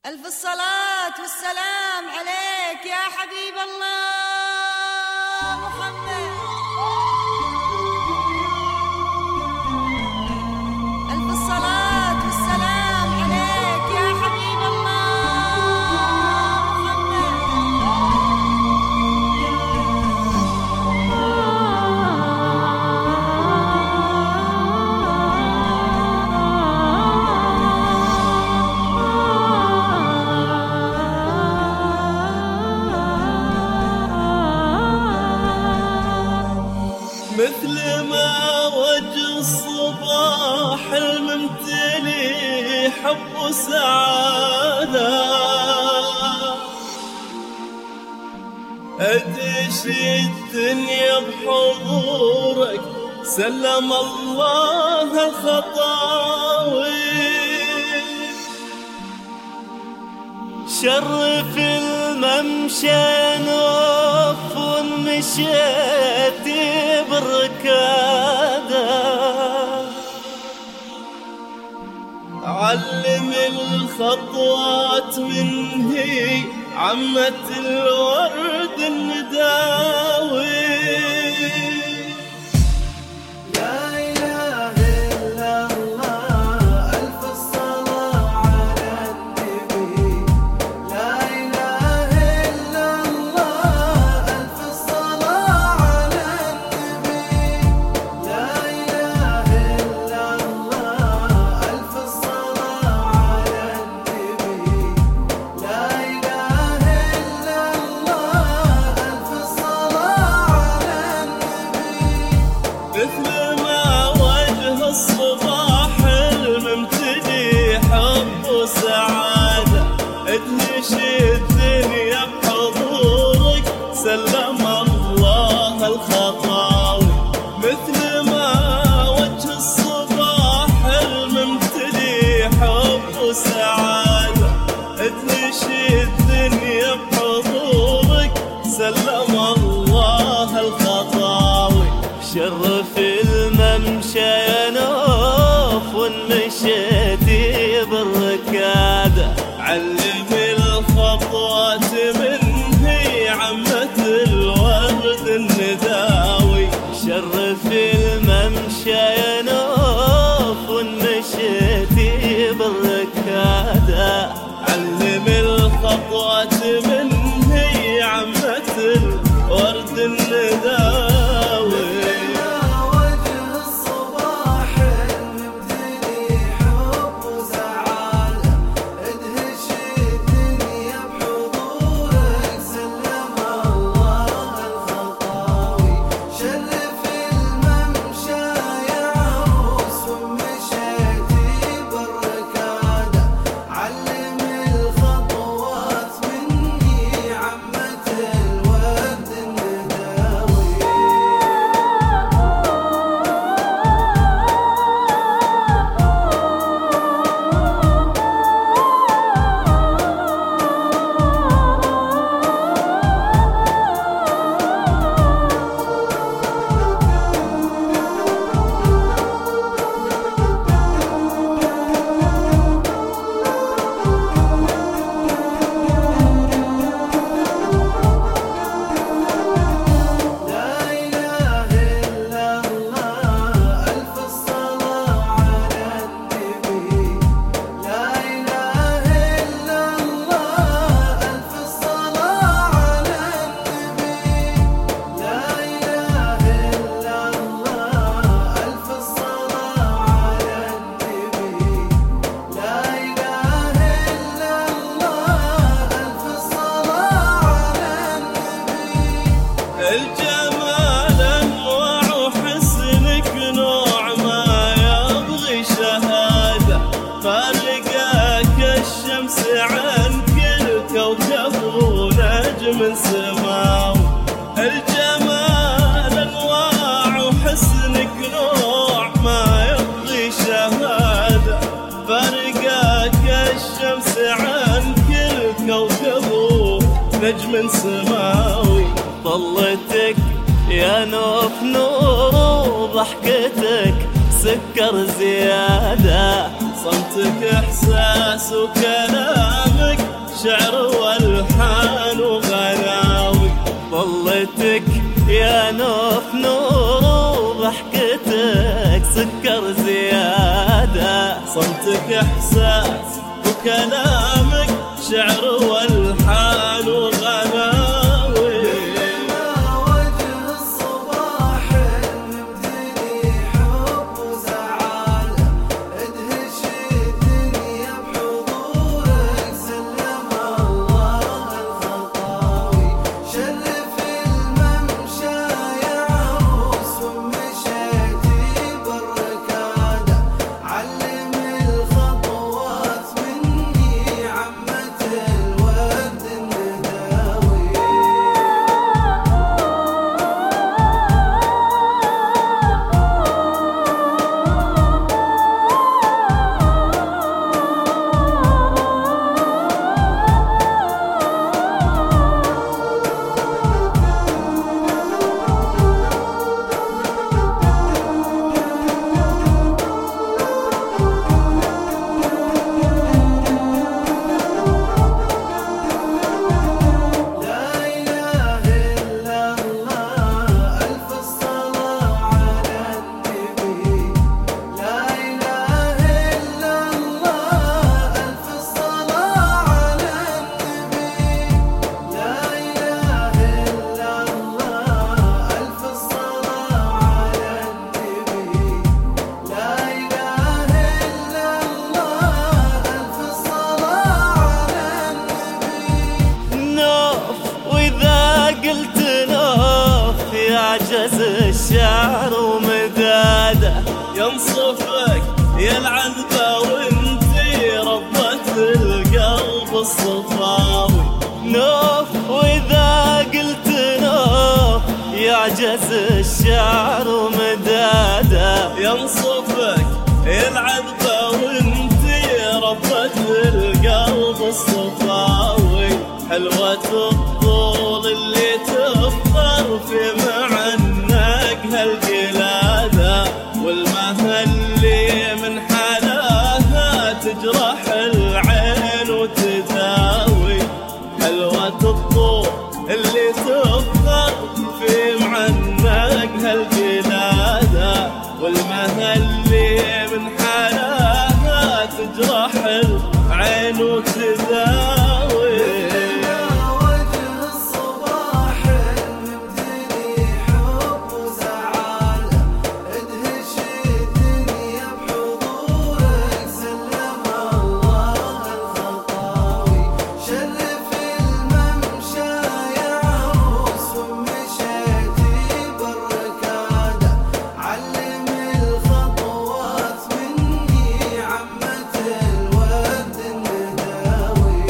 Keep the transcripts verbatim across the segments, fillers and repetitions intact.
ألف الصلاة والسلام عليك يا حبيب الله محمد. ألف الصلاة والسلام عليك يا حبيب الله مثل ما وجه الصباح الممتلي حب وسعادة، أدش الدنيا بحضورك سلم الله خطاوي. شرف الممشى نوف مشيت بالركادة، علم الخطوات مني عمة الورد النداوي. مثل ما وجه الصباح الممتدي حب وسعادة، ادهش الدنيا بحضورك سلم الله الخطاوي. مثل ما وجه الصباح الممتدي حب وسعادة، ادهش الدنيا بحضورك سلم الله الخطاوي. شرف الممشى ينوف ومشيتي بالركادة، علم الخطوات مني عمة الورد النداوي. شرف الممشى ينوف ومشيتي بالركادة، علم الخطوات مني عمة الورد النداوي. الجمال انواع وحسنك نوع ما يبغي شهادة، فارقاك الشمس عن كل كوكب ونجم سماوي. الجمال انواع وحسنك نوع ما يبغي شهادة، فارقاك الشمس عن كل كوكب ونجم سماوي. طلتك يا نوف نور وضحكتك سكر زيادة، صمتك إحساس وكلامك نور وضحكتك سكر زيادة، صمتك إحساس وكلامك شعر والحان وغناوي. لما وجه الصباح المبتدي حب وسعادة، ادهش الدنيا بحضورك سلم الله الخطاوي. شرف الممشى يا عروس ومشيتي بالركادة، علم الخطوات مني عمة الورد النداوي. لا إله إلا الله ألف الصلاة على النبي. لا إله إلا الله ألف الصلاة على النبي. لا إله إلا الله ألف الصلاة على النبي. لا إله إلا الله ألف الصلاة على النبي. نوف وإذا قلت نوف يعجز الشعر ومداده، ينصفك يا العذبة وانتي ربة القلب الصفاوي. نوف وإذا قلت نوف يعجز الشعر ومداده، ينصفك يا العذبة وانتي ربة القلب الصفاوي. حلوة الطول اللي تفخر في معناك هالقلادة، والمهى اللي من حلاها تجرح العين وتداوي. حلوة الطول اللي تفخر في معناك هالقلادة، والمهى اللي من حلاها تجرح العين وتداوي. لما وجه الصباح المبتدي حب وسعادة، ادهش الدنيا بحضورك سلم الله الخطاوي. شرف الممشى يا عروس ومشيتي بالركادة، علم الخطوات مني عمة الورد النداوي.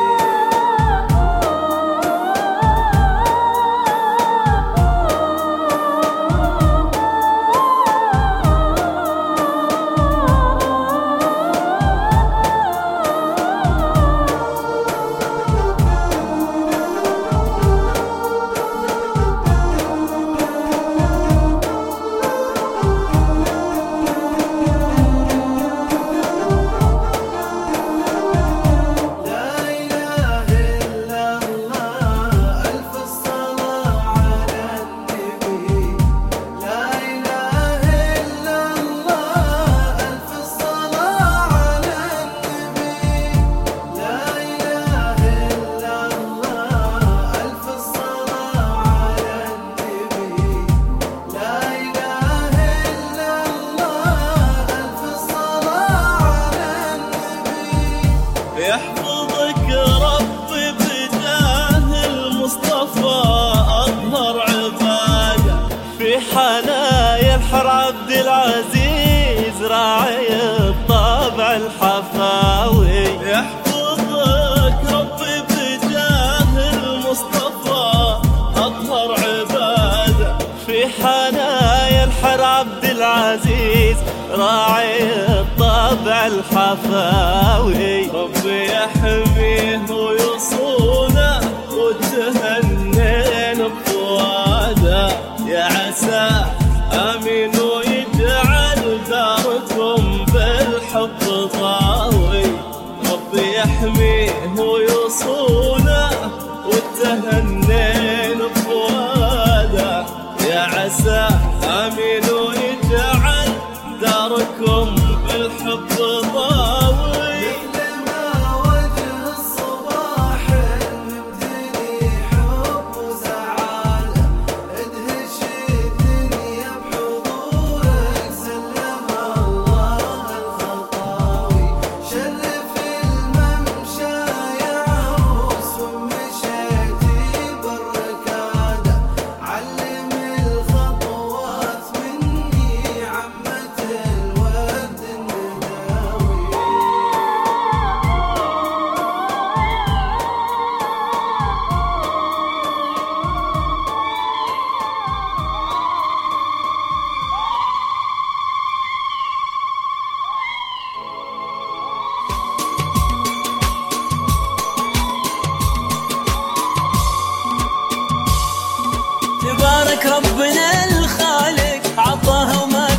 لا إله إلا الله ألف الصلاة على النبي. لا إله إلا الله ألف الصلاة على النبي. لا إله إلا الله ألف الصلاة على النبي. لا إله إلا الله ألف الصلاة على النبي. يحفظك ربي بجاه المصطفى أظهر عباده، في حنايا الحر عبد العزيز راعي الطابع الحفاوي. يحفظك ربي بجاه المصطفى أظهر عباده، في حنايا الحر عبد العزيز راعي الطابع الحفاوي. ربي يحميه ويصونه وتهنين بفواده، يا عسى آمين ويجعل داركم بالحب طاوي. ربي يحميه ويصونه وتهنين بفواده، يا عسى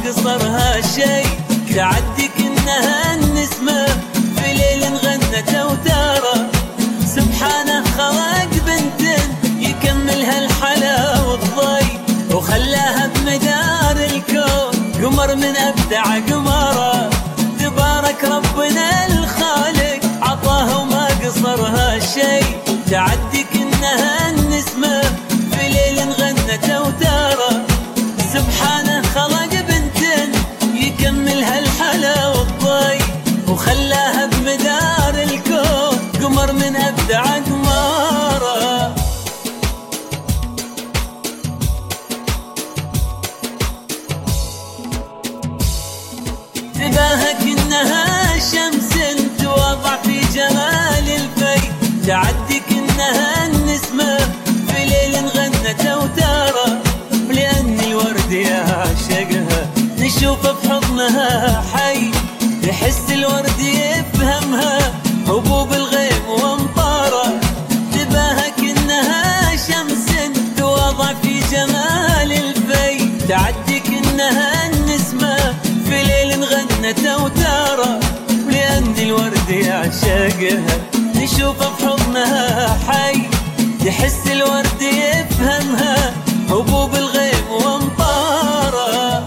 قصرها شي، تعدي كأنها النسمة في ليل غنت أوتاره. سبحانه خلق بنت يكملها الحلا والضي، وخلاها بمدار الكون قمر من أبدع قمره. تبارك ربنا الخالق عطاها وما قصرها شي، تعدي كأنها النسمة في ليل غنت أوتاره. سبحانه خلق بنت يكملها الحلا والضي، وخلاها بمدار الكون قمر من أبدع قمره. تباهى كأنها شمس توضع في جمال الفي، تعدي كأنها النسمة في ليل غنت أوتاره. لأن الورد يعشقها نشوفه بحضنها حي، يحس الورد يفهمها هبوب الغيم وامطاره. تباهى كأنها شمس توضع في جمال الفي، تعدي كأنها النسمة في ليل غنت أوتاره. لأن الورد يعشقها نشوفه بحضنها حي، يحس الورد يفهمها هبوب الغيم وامطاره.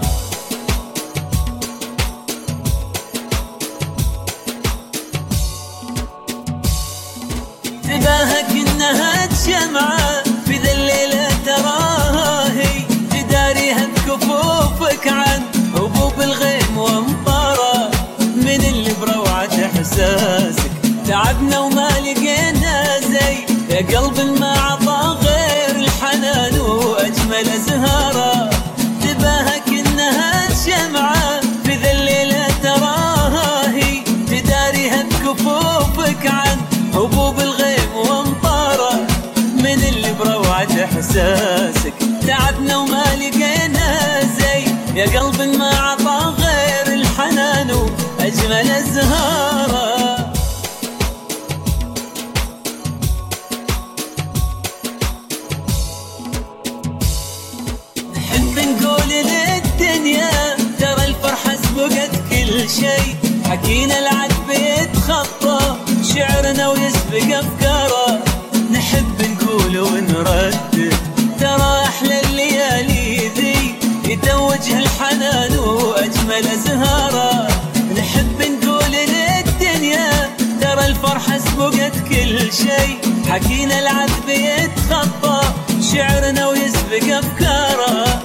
تباهى كأنها شمعة في ذا الليلة تراها هي، تداريها بكفوفك عن هبوب الغيم وامطاره. من اللي بروعة احساسك تعبنا وما لقينا زي، يا قلب ما عطى غير الحنان واجمل ازهاره. تباهى كأنها شمعة في ذا الليلة تراها هي، تداريها بكفوفك عن هبوب الغيم وامطاره. من اللي بروعة احساسك تعبنا وما لقينا زي، يا قلب ما عطى غير الحنان واجمل ازهاره. نحب نقول للدنيا ترى الفرحة سبقت كل شي، حكينا العذب يتخطى شعرنا ويسبق افكاره. نحب نقول ونردد ترى احلى الليالي ذي، يتوجه الحنان واجمل ازهاره. نحب نقول للدنيا ترى الفرحة سبقت كل شي، حكينا العذب يتخطى شعرنا ويسبق افكاره.